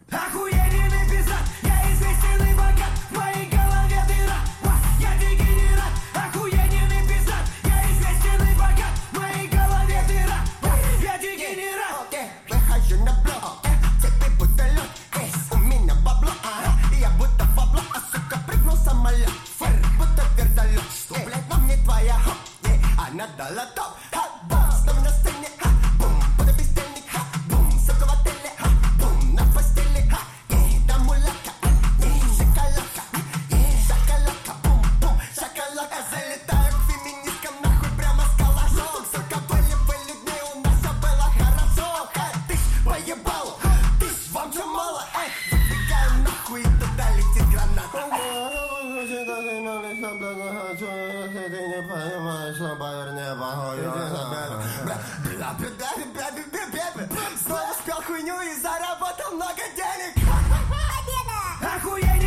Охуенный пиздат, я известный богат, в моей голове дыра, я дегенерат. Охуенный пиздат, я известный богат, в моей голове дыра, я дегенерат. Выхожу на блок, цепи будто лед, у меня бабло, я будто бабло, сука, прыгнул самолет, будто вертолет, что, блядь, нам не твоя, она дала топ, бум, снова на сцене, бум, под бездельник, бум, сука в отеле, бум, на постели, там мулатка, шоколадка, шоколадка, бум, бум, шоколадка, залетаю к феминисткам, нахуй прямо с калашом, сука, были дни, у нас все было хорошо, ты ж поебал, ты ж вам что мало, выбегаем нахуй, и туда летит граната. Снова спел хуйню и заработал много денег. Охуенный